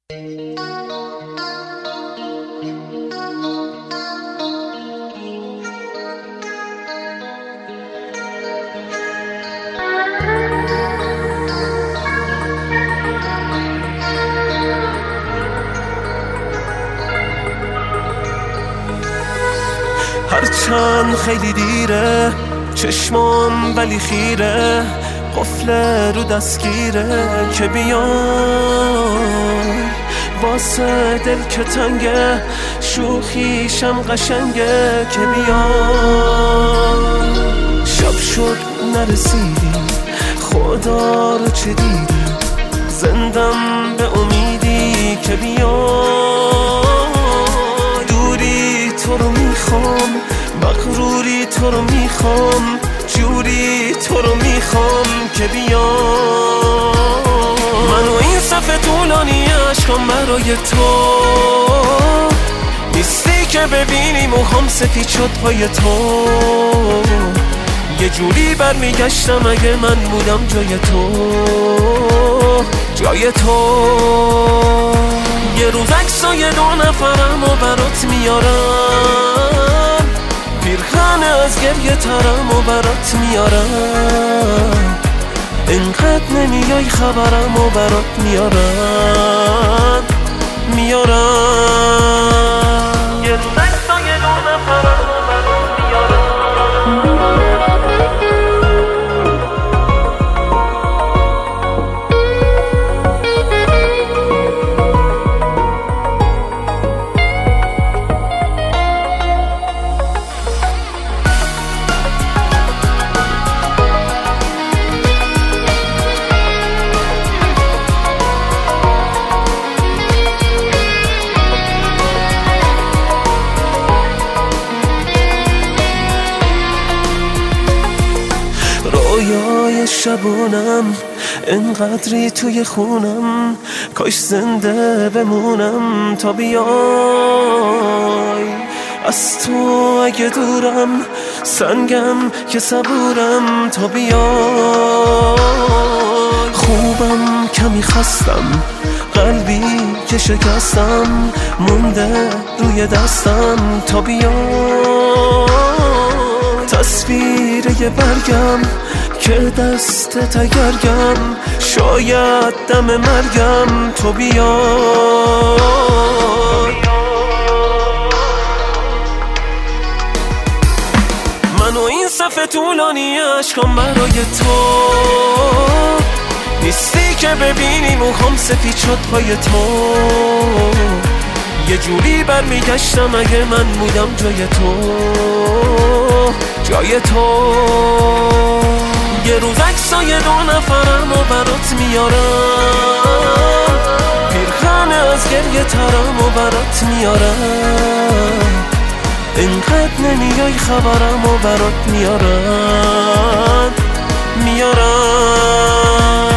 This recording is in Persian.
هرچند خیلی دیره چشمام ولی خیره، قفل رو دستگیره که بیای واسه دل که تنگه، شوخیشم قشنگه که بیای. شب شد نرسیدی خدا رو چه دیدی، زندم به امیدی که بیای. دوری تو رو میخوام، مغروری تو رو میخوام، جوری تو رو میخوام که بیای. من و این صف طولانی عشقم برای تو نیستی که ببینی موهام سفید شد پای تو. یه جوری برمیگشتم اگه من بودم جای تو، جای تو. یه روز عکسای دو نفرم و برات میارم، پیرخن از گریه ترم و برات میارم. اینقدر نمیای خبرم و برات میارم. یه روز عکسای دو نفرم و برات میارم. رویای شبونم انقدری توی خونم، کاش زنده بمونم تا بیای. از تو اگه دورم سنگم که صبورم تا بیای. خوبم کمی خستم، قلبی که شکستم مونده روی دستم تا بیای. تصویر یه برگم که دست تگرگم، شاید دم مرگم تو بیای. من و این صف طولانی عشقم برای تو نیستی که ببینی موهام سفید شد پای تو. یه جوری برمیگشتم اگه من بودم جای تو، جای تو. یه روز عکسای دو نفرم و برات میارم، پیرخن از گریه ترم و برات میارم. اینقدر نمیای خبرم و برات میارم.